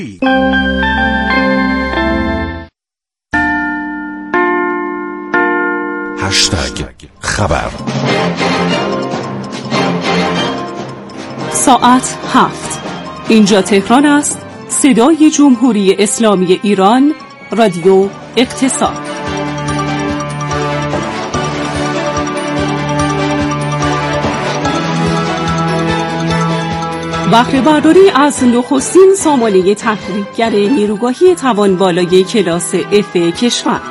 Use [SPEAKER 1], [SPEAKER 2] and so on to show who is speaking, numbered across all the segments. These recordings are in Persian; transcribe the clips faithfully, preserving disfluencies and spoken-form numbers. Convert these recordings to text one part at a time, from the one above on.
[SPEAKER 1] هشتگ خبر.
[SPEAKER 2] ساعت هفت. اینجا تهران است. صدای جمهوری اسلامی ایران، رادیو اقتصاد. بهره برداری از نخستین سامانه تحریکگر نیروگاهی توانبالای کلاس اف کشور.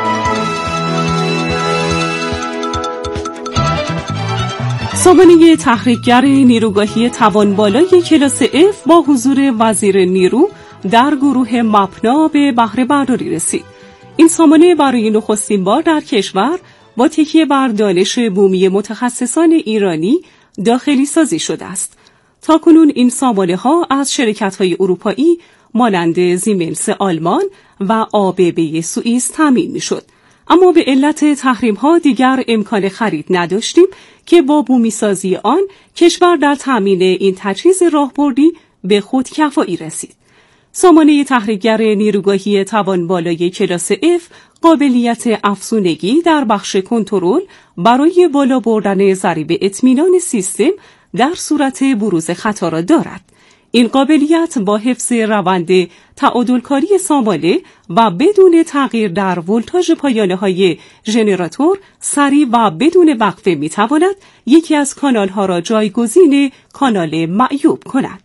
[SPEAKER 2] سامانه تحریکگر نیروگاهی توانبالای کلاس اف با حضور وزیر نیرو در گروه مپنا به بهره برداری رسید. این سامانه برای نخستین بار در کشور با تکیه بر دانش بومی متخصصان ایرانی داخلی سازی شده است. تاکنون این سامانه ها از شرکت‌های اروپایی مانند زیمنس آلمان و آبب سوئیس تامین می‌شد. اما به علت تحریم ها دیگر امکان خرید نداشتیم که با بومی سازی آن کشور در تامین این تجهیز راهبردی به خودکفایی رسید. سامانه تحریکگر نیروگاهی توانبالای کلاس اف قابلیت افزونگی در بخش کنترل برای بالا بردن ضریب اطمینان سیستم در صورت بروز خطا را دارد. این قابلیت با حفظ روند تعادلکاری سامانه و بدون تغییر در ولتاژ پایانه‌های ژنراتور سریع و بدون وقفه می‌تواند یکی از کانال‌ها را جایگزین کانال معیوب کند.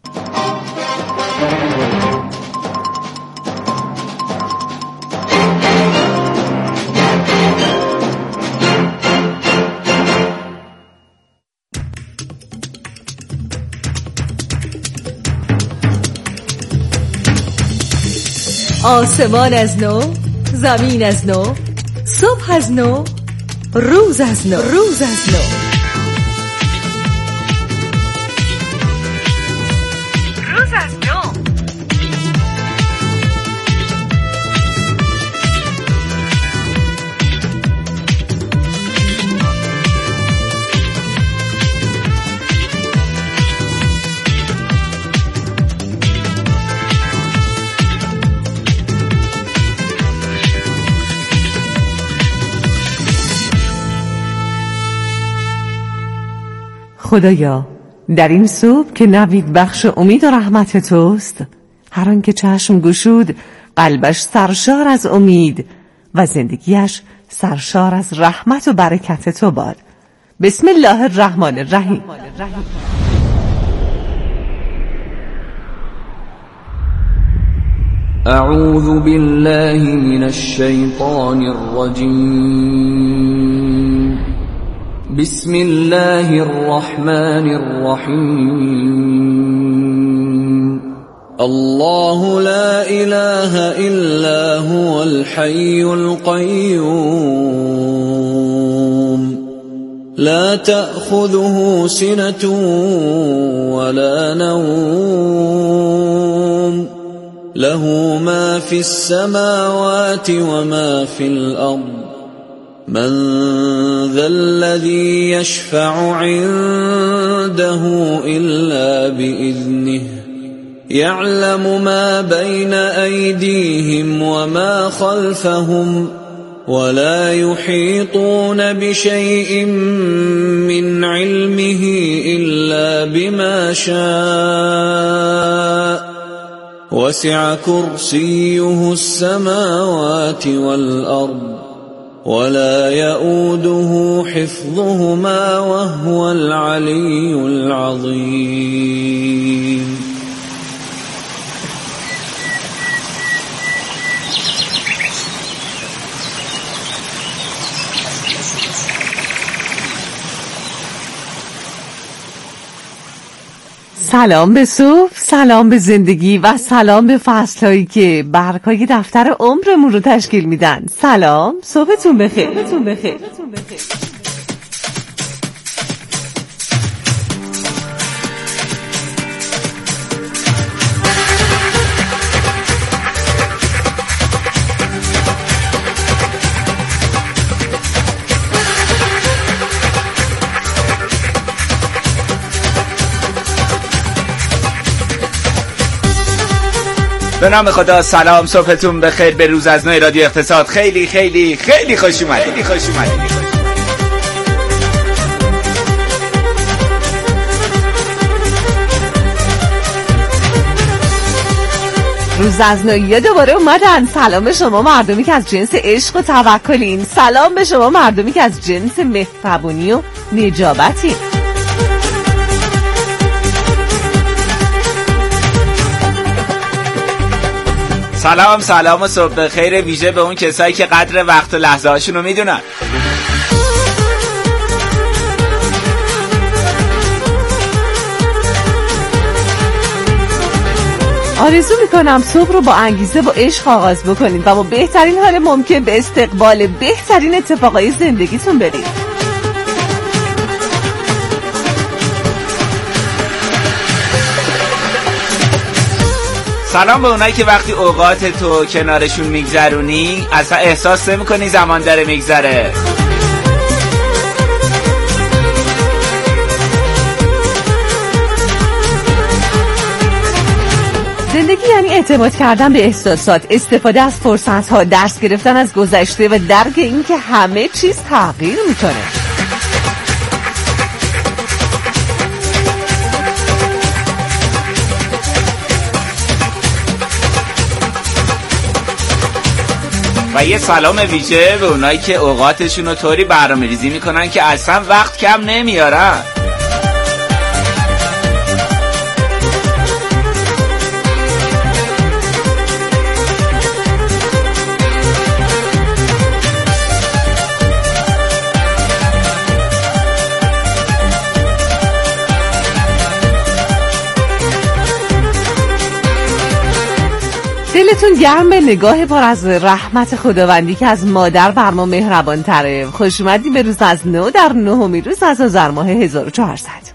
[SPEAKER 3] آسمان از نو، زمین از نو، صبح از نو، روز از نو، روز از نو. روز از نو.
[SPEAKER 4] خدایا در این صبح که نوید بخش امید و رحمت توست، هر آن که چشم گشود قلبش سرشار از امید و زندگیش سرشار از رحمت و برکت تو باد. بسم الله الرحمن الرحیم.
[SPEAKER 5] اعوذ بالله من الشیطان الرجیم. بسم الله الرحمن الرحیم. الله لا اله الا هو الحي القيوم لا تأخذه سنة ولا نوم له ما في السماوات وما في الأرض من ذا الذي يشفع عنده إلا بإذنه يعلم ما بين أيديهم وما خلفهم ولا يحيطون بشيء من علمه إلا بما شاء وسع كرسيه السماوات والأرض ولا يؤوده حفظهما وهو العلي العظيم.
[SPEAKER 4] سلام به صبح، سلام به زندگی و سلام به فصل‌هایی که برگ‌های دفتر عمرمون رو تشکیل میدن. سلام، صبحتون بخیر. صبحتون بخیر.
[SPEAKER 6] به نام خدا. سلام، صبحتون بخیر. به روز از نو رادیو اقتصاد خیلی خیلی خیلی خوش اومدید. خیلی خوش اومدید.
[SPEAKER 4] روز از نو دوباره اومدن. سلام به شما مردمی که از جنس عشق و توکلین. سلام به شما مردمی که از جنس مهربونی و نجابتی.
[SPEAKER 6] سلام سلام و صبح بخیر ویژه به اون کسایی که قدر وقت و لحظه هاشون رو میدونن.
[SPEAKER 4] آرزو میکنم صبح رو با انگیزه با عشق آغاز بکنید و با بهترین حال ممکن به استقبال بهترین اتفاقای زندگیتون برید.
[SPEAKER 6] سلام به اونایی که وقتی اوقات تو کنارشون میگذرونی اصلا احساس نمی کنی زمان داره میگذره.
[SPEAKER 4] زندگی یعنی اعتماد کردن به احساسات، استفاده از فرصت‌ها، درس گرفتن از گذشته و درک این که همه چیز تغییر میکنه.
[SPEAKER 6] و یه سلام ویژه به اونایی که اوقاتشون رو طوری برنامه ریزی میکنن که اصلا وقت کم نمیارن.
[SPEAKER 4] دلتون گرم به نگاه پر از رحمت خداوندی که از مادر بر ما مهربان تره. خوش اومدیم به روز از نو در نهمین روز از آذر ماه هزار و چهارصد.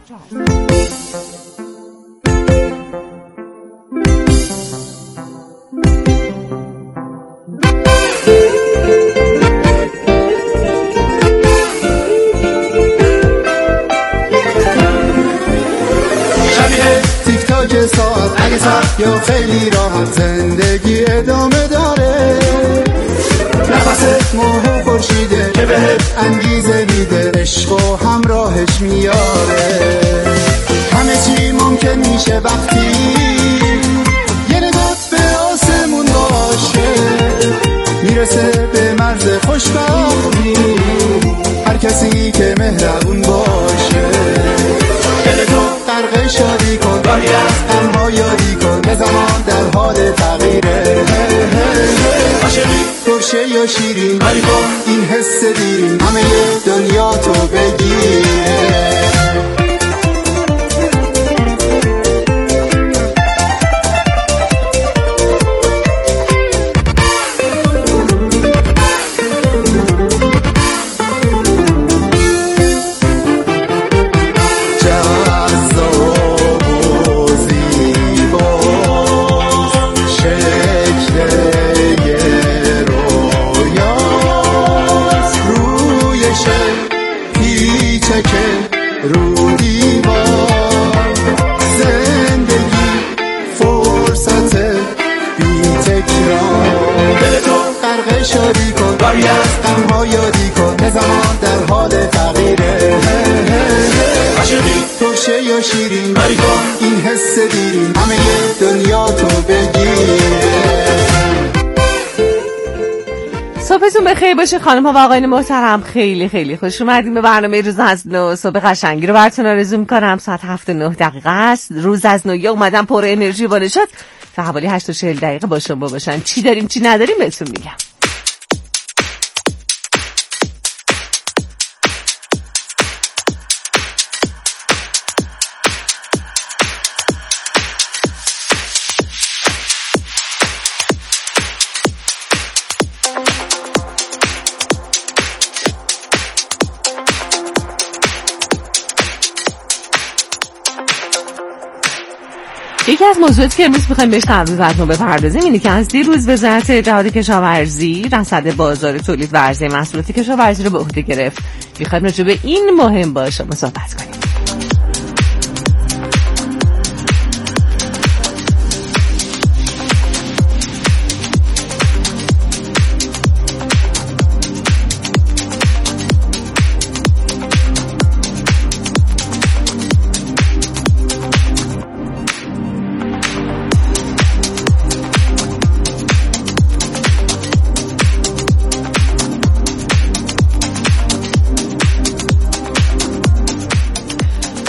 [SPEAKER 7] یا خیلی راحت زندگی ادامه داره، نفست ماه و خورشیده که بهت انگیزه میده، عشق و همراهش میاره. همه چی ممکن میشه وقتی یه نگات به آسمون باشه، میرسه به مرز خوشبختی هر کسی که مهربون باشه. دلتو غرق شادی کن، راهی از غم‌ها یادی کن، به زمان در حال تغییره. عاشقی ترشه یا شیرین، کاری کن این حس دیرین همه دنیا تو بگیره. شادی کن، راهی از غم‌ها یادی کن، به زمان در حال تغییره. عاشقی ترشه یا شیرین، کاری کن این حس دیرین همه دنیا تو بگیره.
[SPEAKER 4] صبحتون بخیر باشه خانم ها و آقایان محترم. خیلی خیلی خوش اومدیم به برنامه روز از نو. صبح قشنگی رو براتون آرزو می‌کنم. ساعت هفت و نه دقیقه است. روز از نو اومدم پر انرژی و نشاط تا حوالی هشت و چهل دقیقه با شما باشن. چی داریم چی نداریم بهتون میگم. یکی از موضوعاتی که امروز می‌خوایم بهش در روز از نو بپردازیم اینه که از دیروز وزارت اتحاد کشاورزی رصد بازار تولید و عرضه محصولات کشاورزی رو به عهده گرفت. می‌خوایم راجع به این مهم با شما صحبت کنیم.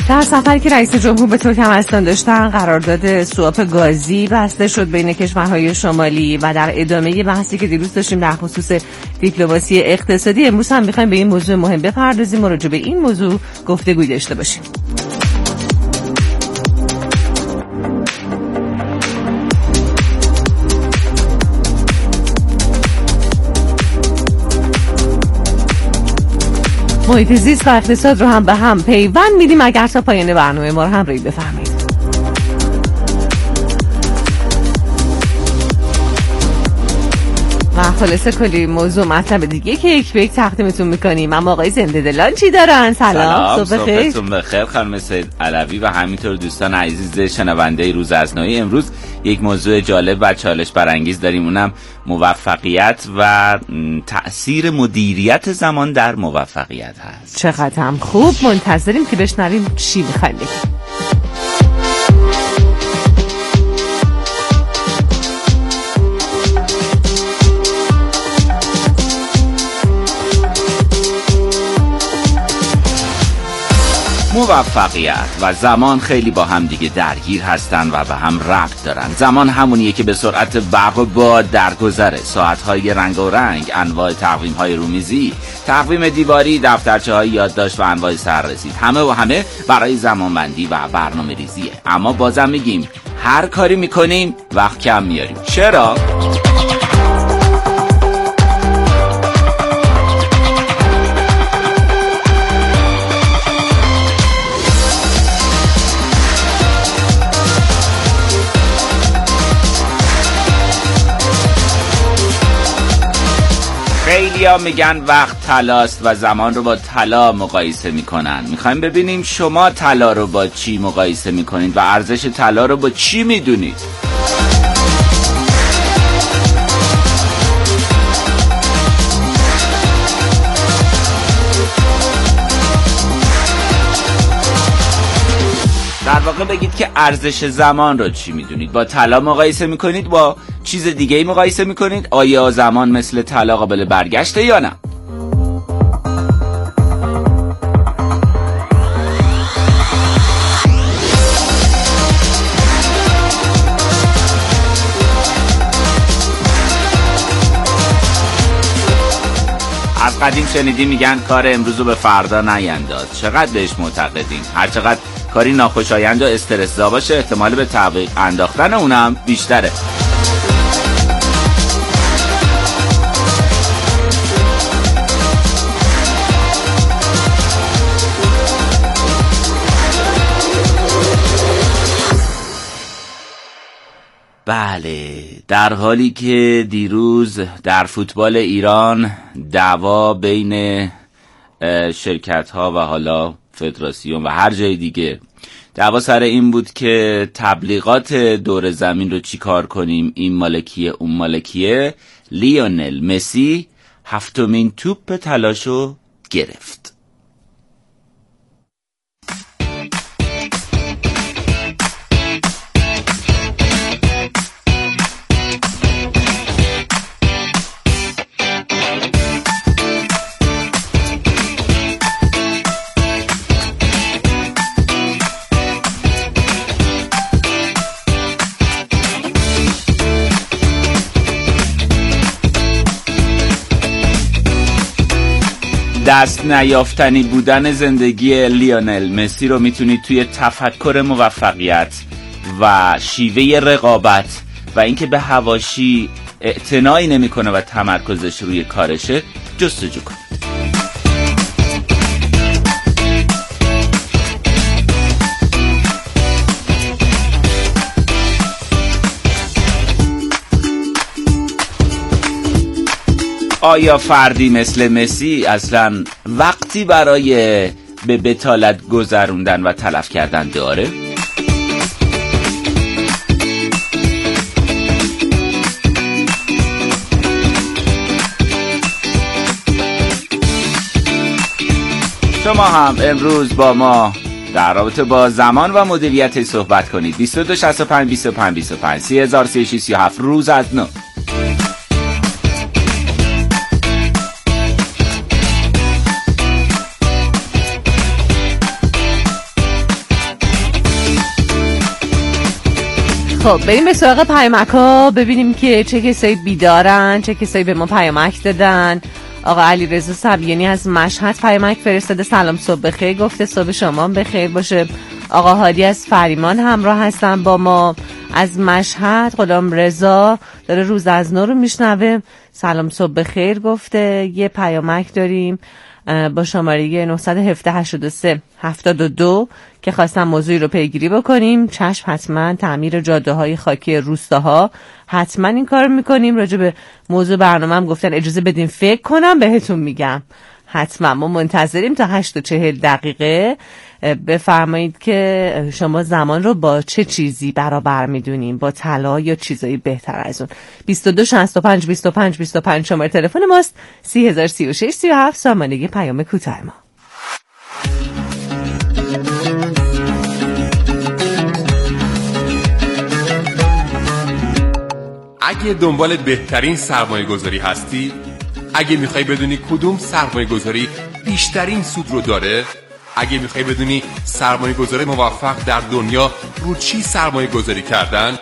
[SPEAKER 4] در سفری که رئیس جمهور به ترکمنستان داشتن، قرارداد سوآپ گازی بسته شد بین کشورهای شمالی و در ادامه بحثی که دیروز داشتیم در خصوص دیپلماسی اقتصادی، امروز هم می‌خوایم به این موضوع مهم بپردازیم و راجع به این موضوع گفتگو داشته باشیم. محیط زیست و اقتصاد رو هم به هم پیوند میدیم. اگر تا پایان برنامه ما رو هم همراهی بفرمایید. و خلاصه کلی موضوع مطلب دیگه که یک به یک تقدیمتون میکنیم. اما آقای زنده دلان چی دارن؟ سلام،
[SPEAKER 6] صبح بخیر. صبحتون بخیر خانم سید علوی و همینطور دوستان عزیز شنونده روز از نوی. امروز یک موضوع جالب و چالش برانگیز داریم، اونم موفقیت و تأثیر مدیریت زمان در موفقیت هست.
[SPEAKER 4] چقدر هم خوب، منتظریم که بشنویم چی میخوایم بگیم.
[SPEAKER 6] موفقیت و زمان خیلی با هم دیگه درگیر هستن و به هم ربط دارن. زمان همونیه که به سرعت برق و باد درگذره. ساعت‌های رنگ و رنگ، انواع تقویم‌های رومیزی، تقویم دیواری، دفترچه‌های یادداشت و انواع سررسید، همه و همه برای زمانبندی و برنامه‌ریزیه. اما بازم میگیم هر کاری میکنیم وقت کم میاریم. چرا؟ خیلیا میگن وقت طلاست و زمان رو با طلا مقایسه میکنن. میخوایم ببینیم شما طلا رو با چی مقایسه میکنید و ارزش طلا رو با چی میدونید؟ در واقع بگید که ارزش زمان رو چی میدونید؟ با طلا مقایسه میکنید؟ با چیز دیگه ای مقایسه میکنید؟ آیا زمان مثل طلا قابل برگشته یا نه؟ از قدیم شنیدی میگن کار امروز رو به فردا نینداز. چقدر بهش معتقدین؟ هر چقدر کاری ناخوشایند و استرس‌زا باشه، احتمال به تعویق انداختن اونم بیشتره. بله، در حالی که دیروز در فوتبال ایران دعوا بین شرکت ها و حالا فدراسیون و هر جای دیگه دعوا سر این بود که تبلیغات دور زمین رو چی کار کنیم، این مالکیه اون مالکیه، لیونل مسی هفتمین توپ طلاشو گرفت. دست نیافتنی بودن زندگی لیونل مسی رو میتونید توی تفکر موفقیت و شیوه رقابت و اینکه به حواشی اعتنایی نمیکنه و تمرکزش روی کارشه جستجو کنید. آیا فردی مثل مسی اصلا وقتی برای به بتالت گذروندن و تلف کردن داره؟ شما هم امروز با ما در رابطه با زمان و مدیریت صحبت کنید. بیست و دو شصت و پنج بیست و پنج بیست و پنج سی هزار سی و شش سی و هفت روز از نو.
[SPEAKER 4] خب بریم به سراغ پیامک‌ها ببینیم که چه کسایی بیدارن، چه کسایی به ما پیامک دادن. آقا علیرضا صبیانی از مشهد پیامک فرستاده. سلام صبح بخیر، گفته صبح شما بخیر باشه. آقا هادی از فریمان همراه هستن با ما از مشهد. غلام رضا داره روز از نو رو میشنوه. سلام صبح بخیر گفته. یه پیامک داریم با شماره نه یک هفت هشتاد و سه هفتاد و دو که خواستم موضوعی رو پیگیری بکنیم. چشم، حتما تعمیر جاده های خاکی روستاها، حتما این کار میکنیم. راجع به موضوع برنامه هم گفتن اجازه بدین فکر کنم بهتون میگم. حتما ما منتظریم تا هشت و چهل دقیقه. بفرمایید که شما زمان رو با چه چیزی برابر میدونیم، با طلا یا چیزایی بهتر از اون. بیست و دو شصت و پنج بیست و پنج بیست و پنج شماره تلفن ماست. سی هزار سی و شش سی و هفت سامانه پیام کوتاه ما.
[SPEAKER 8] اگه دنبال بهترین سرمایه گذاری هستی، اگه میخوای بدونی کدوم سرمایه گذاری بیشترین سود رو داره، اگه میخوای بدونی سرمایه گذاری موفق در دنیا رو چی سرمایه گذاری کردن،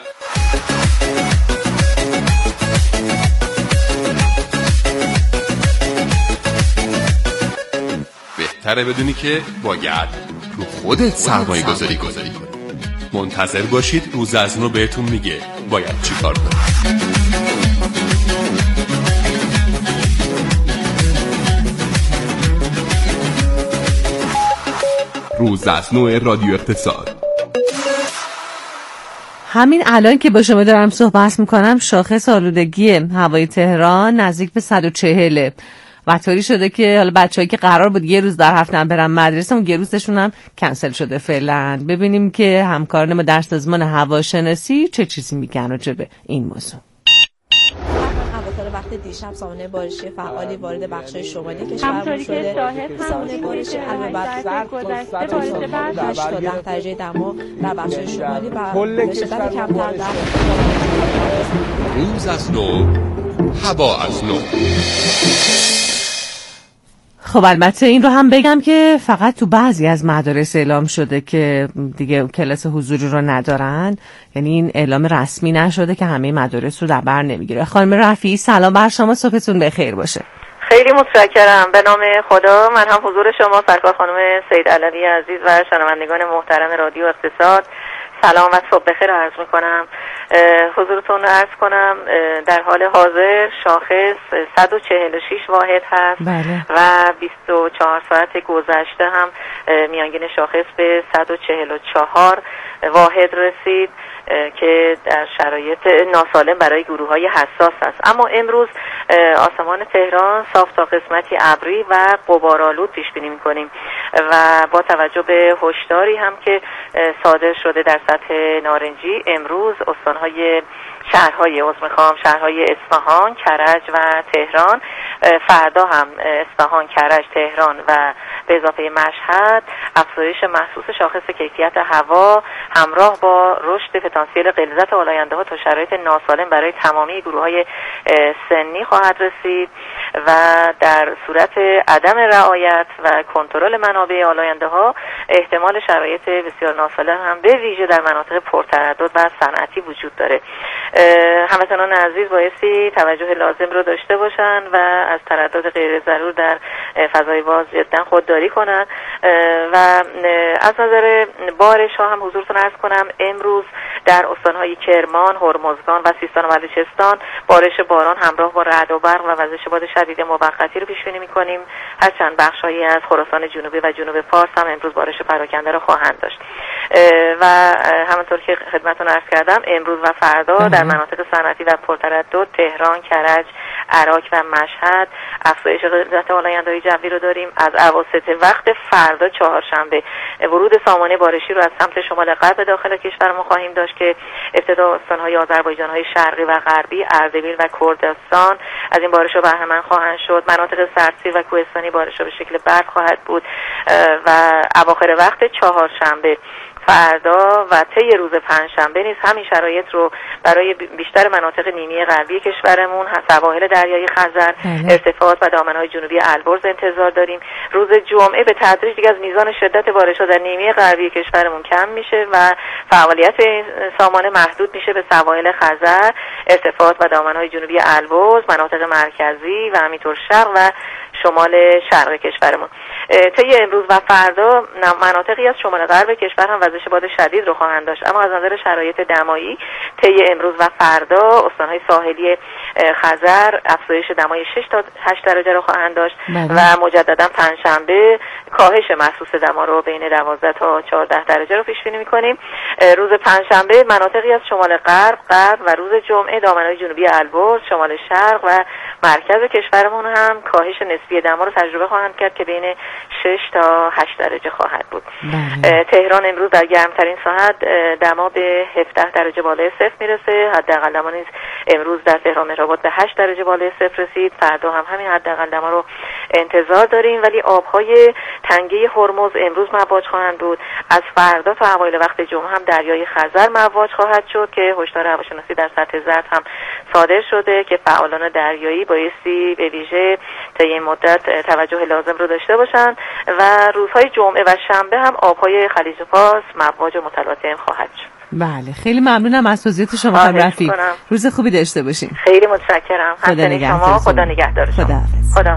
[SPEAKER 8] بهتره بدونی که باید رو خودت سرمایه گذاری کنی. منتظر باشید، روز از نو بهتون میگه باید چی کار کنید. روز از نو رادیو اقتصاد.
[SPEAKER 4] همین الان که با شما دارم صحبت میکنم شاخص آلودگی هوای تهران نزدیک به صد و چهل و طوری شده که حالا بچه‌هایی که قرار بود یه روز در هفته هم برن مدرسه اون یه روزشون هم کنسل شده فعلا. ببینیم که همکاران ما در سازمان هواشناسی چه چیزی میگن راجع به این موضوع.
[SPEAKER 9] وقت دیشب سامانه بارشی فعالی وارد بخش‌های شمالی کشور شده. سامانه بارشی علاوه بر ضرب گذشته بارش هشت تا ده درجه دما در بخش‌های شمالی و به شدت کمتر در
[SPEAKER 8] روز از نو، هوا از نو.
[SPEAKER 4] خب البته این رو هم بگم که فقط تو بعضی از مدارس اعلام شده که دیگه کلاس حضوری رو ندارن، یعنی این اعلام رسمی نشده که همه مدارس رو در بر نمیگیره. خانم رفیعی سلام بر شما، صبحتون بخیر باشه.
[SPEAKER 10] خیلی متشکرم. به نام خدا. من هم حضور شما سرکار خانم سید علوی عزیز و شنوندگان محترم رادیو اقتصاد سلام و صبح بخیر عرض میکنم. حضورتون عرض کنم در حال حاضر شاخص صد و چهل و شش واحد هست. بله. و بیست و چهار ساعت گذشته هم میانگین شاخص به صد و چهل و چهار واحد رسید که در شرایط ناسالم برای گروه‌های حساس است. اما امروز آسمان تهران صاف تا قسمتی ابری و غبارآلود پیش بینی می‌کنیم و با توجه به هشداری هم که صادر شده در سطح نارنجی، امروز استان‌های شهرهای عذر می‌خوام شهرهای اصفهان، کرج و تهران، فردا هم اصفهان، کرج، تهران و به اضافه مشهد افزایش محسوس شاخص کیفیت هوا همراه با رشد پتانسیل غلظت آلاینده ها تا شرایط ناسالم برای تمامی گروه‌های سنی خواهد رسید و در صورت عدم رعایت و کنترل منابع آلاینده ها احتمال شرایط بسیار ناسالم هم به ویژه در مناطق پرتردد و صنعتی وجود داره. هموطنان عزیز بایستی توجه لازم رو داشته باشن و از تردد غیر ضرور در فضای باز جدا خودداری کنن و از نظر بارش ها هم حضورتون عرض کنم امروز در استانهای کرمان، هرمزگان و سیستان و بلوچستان بارش باران همراه با رعد و برق و وزش باد شدید موقتی رو پیش بینی می‌کنیم. هرچند بخش‌هایی از خراسان جنوبی و جنوب فارس هم امروز بارش پراکنده رو خواهند داشت و همونطور که خدمتتون عرض کردم امروز و فردا در مناطق صنعتی و پرتردد تهران، کرج، عراق و مشهد افزایش غلظت آلاینده‌های جوی رو داریم. از اواسط وقت فردا چهارشنبه ورود سامانه بارشی رو از سمت شمال غرب داخل کشور ما خواهیم داشت که ابتدا استان‌های آذربایجان‌های شرقی و غربی، اردبیل و کردستان از این بارش‌ها بهره مند خواهند شد. مناطق سردسیر و کوهستانی بارش‌ها به شکل برف خواهد بود و اواخر وقت چهارشنبه فردا و طی روز پنجشنبه نیز همین شرایط رو برای بیشتر مناطق نیمه غربی کشورمون، سواحل دریای خزر، ارتفاعات و دامنه‌های جنوبی البرز انتظار داریم. روز جمعه به تدریج دیگه از میزان شدت بارش‌ها در نیمه غربی کشورمون کم میشه و فعالیت این سامانه محدود میشه به سواحل خزر، ارتفاعات و دامنه‌های جنوبی البرز، مناطق مرکزی و همینطور شرق و شمال شرق کشورمون. طی امروز و فردا مناطقی از شمال غرب کشور هم وزش باد شدید رو خواهند داشت، اما از نظر شرایط دمایی طی امروز و فردا استان‌های ساحلی خزر افزایش دمای شش تا هشت درجه رو خواهند داشت و مجددا پنجشنبه کاهش محسوس دما رو بین دوازده تا چهارده درجه رو پیش بینی می‌کنیم. روز پنجشنبه مناطقی از شمال غرب، غرب و روز جمعه دامنه‌های جنوبی البرز، شمال شرق و مرکز کشورمون هم کاهش نسبی دما رو تجربه خواهند کرد که بین شش تا هشت درجه خواهد بود. بله. تهران امروز در گرمترین ساعت دما به هفده درجه بالای صفر میرسه. حداقل دما نیز امروز در تهران مهرآباد به هشت درجه بالای صفر رسید. فردا هم همین حداقل دما رو انتظار داریم، ولی آبهای تنگه هرمز امروز مواج خواهند بود. از فردا تا اوایل وقت جمعه هم دریای خزر مواج خواهد شد که هشدار هواشناسی در سطح زرد هم صادر شده که فعالان دریایی بایستی به ویژه تا این مدت توجه لازم رو داشته باشند و روزهای جمعه و شنبه هم آبهای خلیج فارس مواج و متلاطم خواهد شد.
[SPEAKER 4] بله، خیلی ممنونم از توضیحات شما خانم رفیع. روز خوبی داشته باشین.
[SPEAKER 10] خیلی متشکرم.
[SPEAKER 4] خدا نگهدار.
[SPEAKER 10] خدا نگهدار شما.
[SPEAKER 4] خدا حافظ.
[SPEAKER 10] خدا.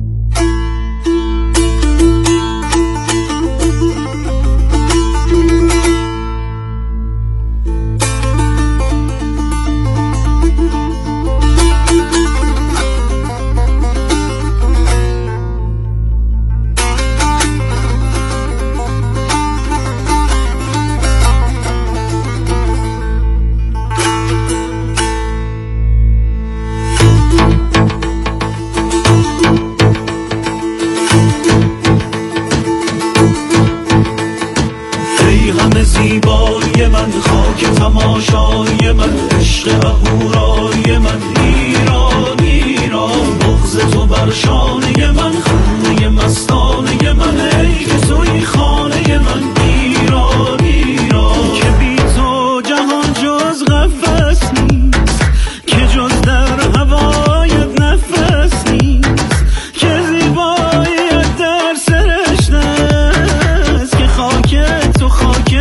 [SPEAKER 11] زیبای من، خاک تماشای من، عشق اهورای من، ایران ایران، بغض تو بر شانه من، خانه مستانه من، ای که توی خانه من، ایران ایران، که بی تو جهان جز قفس نیست، که جز در هوایت نفس نیست، که زیباییت در سرش نست، که خاک تو خاک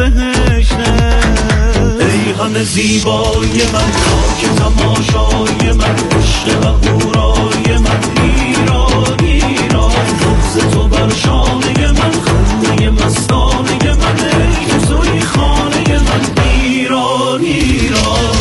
[SPEAKER 11] همه زیبای من، خاک تماشای من، عشق اهورای من، ایران ایران، بغض تو بر شانه من، خانه مستانه من، ای که توی خانه من، ایران ایران.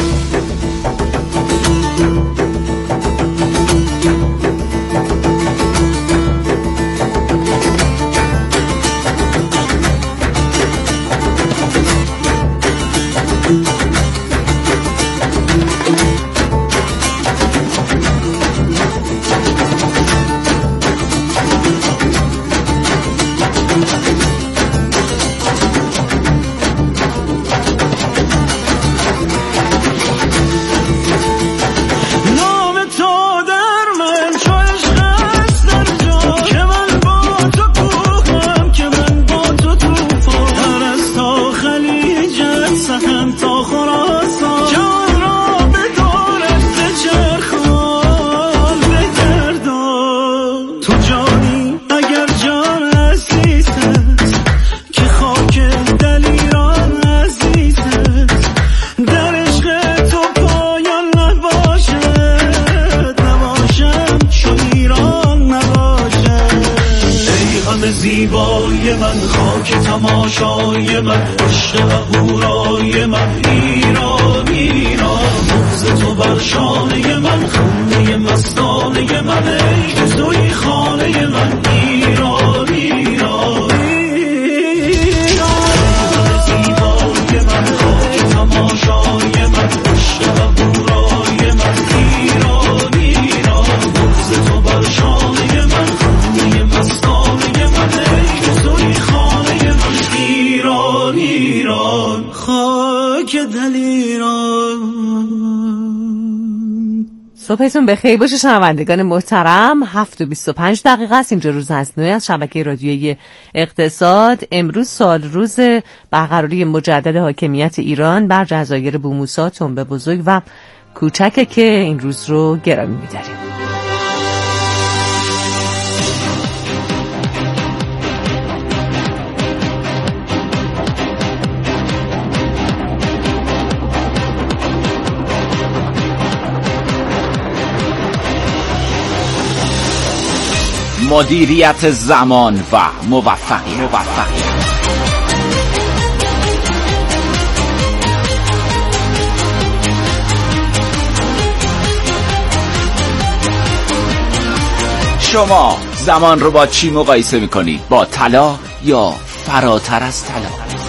[SPEAKER 11] زیبای من، خاک تماشای من، عشق اهورای من، ایران ایران، بغض تو بر شانه من، خانه مستانه من، ای که توی خانه من، ایران ایران. زیبای من، خاک تماشای من، عشق اهورای من، ایران ایران، بغض تو بر شانه من، خانه مستانه من، ای که توی خانه من، ایران ایران، خاک دل ایران.
[SPEAKER 4] صبحتون بخیر باشه شنوندگان محترم. هفت و بیست و پنج دقیقه است. اینجا روز از نو از شبکه رادیویی اقتصاد. امروز سال روز برقراری مجدد حاکمیت ایران بر جزایر بوموسا، تنبه بزرگ و کوچکه که این روز رو گرامی می‌داریم.
[SPEAKER 6] مدیریت زمان و موفقیت. موفقیت شما زمان رو با چی مقایسه میکنید؟ با طلا یا فراتر از طلا؟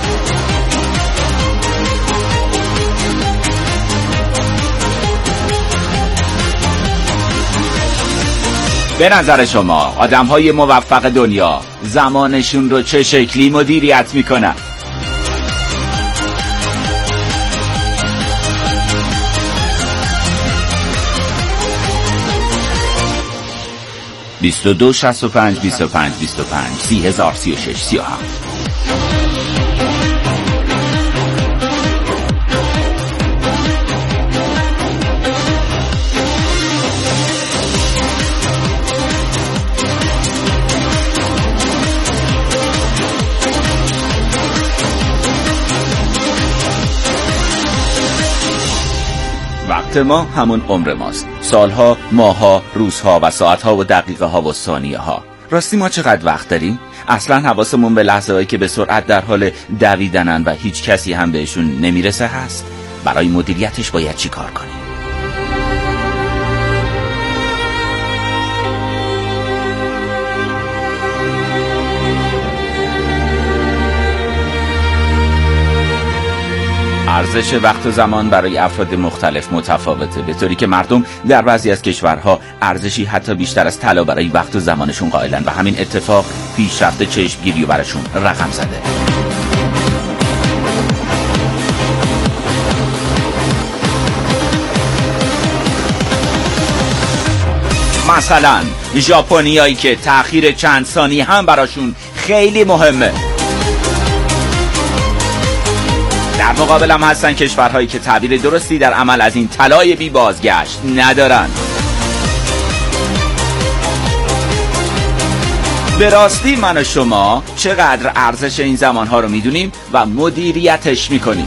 [SPEAKER 6] به نظر شما آدم‌های موفق دنیا زمانشون رو چه شکلی مدیریت میکنن؟ بیست و دو شصت و پنج بیست و پنج بیست و پنج سی هزار سی و شش سی و هفت. وقت ما همون عمر ماست. سالها، ماهها، روزها و ساعتها و دقیقه ها و ثانیه ها. راستی ما چقدر وقت داریم؟ اصلا حواسمون به لحظه هایی که به سرعت در حال دویدنن و هیچ کسی هم بهشون نمیرسه هست؟ برای مدیریتش باید چی کار کنیم؟ ارزش وقت و زمان برای افراد مختلف متفاوته، به طوری که مردم در بعضی از کشورها ارزشی حتی بیشتر از طلا برای وقت و زمانشون قائلن و همین اتفاق پیشرفت چشمگیری رو براشون رقم زده. مثلا ژاپنیایی که تأخیر چند ثانیه هم براشون خیلی مهمه. در مقابل هم هستن کشورهایی که تعبیر درستی در عمل از این طلای بی بازگشت ندارن. به راستی من و شما چقدر ارزش این زمانها رو میدونیم و مدیریتش میکنیم؟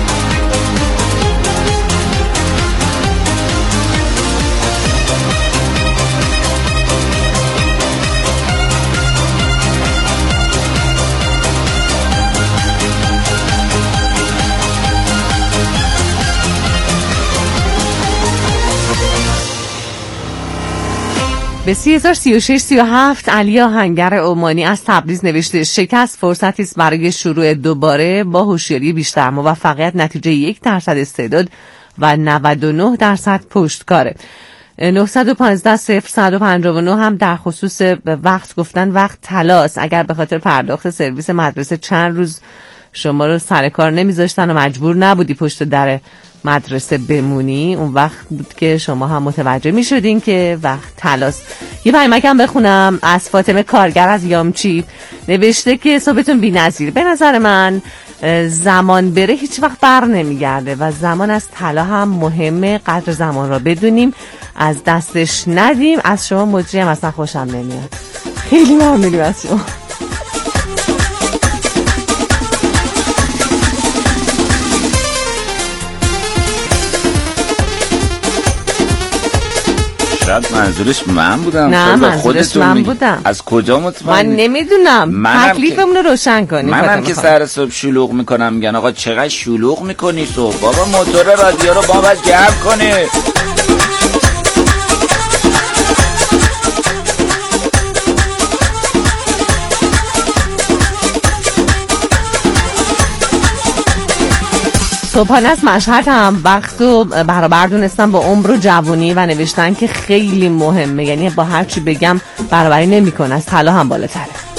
[SPEAKER 4] به سی هزار سی و شش سی و هفت علی آهنگر عمانی از تبریز نوشته: شکست فرصتی است برای شروع دوباره با هوشیاری بیشتر. موفقیت نتیجه یک درصد استعداد و نود و نه درصد پشتکاره. نهصد و پانزده صفر صد و پنجاه و نه هم در خصوص وقت گفتن وقت طلاست. اگر به خاطر پرداخت سرویس مدرسه چند روز شما رو سر کار نمیذاشتن و مجبور نبودی پشت در مدرسه بمونی، اون وقت بود که شما هم متوجه می شدین که وقت طلاست. یه پیامکم بخونم از فاطمه کارگر از یامچی، نوشته که صبحتون بی‌نظیر. به نظر من زمان بره هیچ وقت بر نمیگرده و زمان از طلا هم مهمه. قدر زمان را بدونیم، از دستش ندیم. از شما مجری هم اصلا خوشم نمیاد. خیلی ممنونیم از شما.
[SPEAKER 6] شاید منظورش من بودم.
[SPEAKER 4] نه منظورش من می... بودم.
[SPEAKER 6] از کجا مطمئن؟
[SPEAKER 4] من نمیدونم. تکلیفمون رو روشن کنیم.
[SPEAKER 6] منم که سر صبح شلوغ میکنم میگن آقا چقدر شلوغ میکنی صبح؟ بابا موتور رادیو رو بابا گرم کنه.
[SPEAKER 4] صبحانه از مشهد هم وقت رو برابر دونستن با عمر و جوانی و نوشتن که خیلی مهمه، یعنی با هر چی بگم برابری نمیکنه، از طلا هم بالاتره.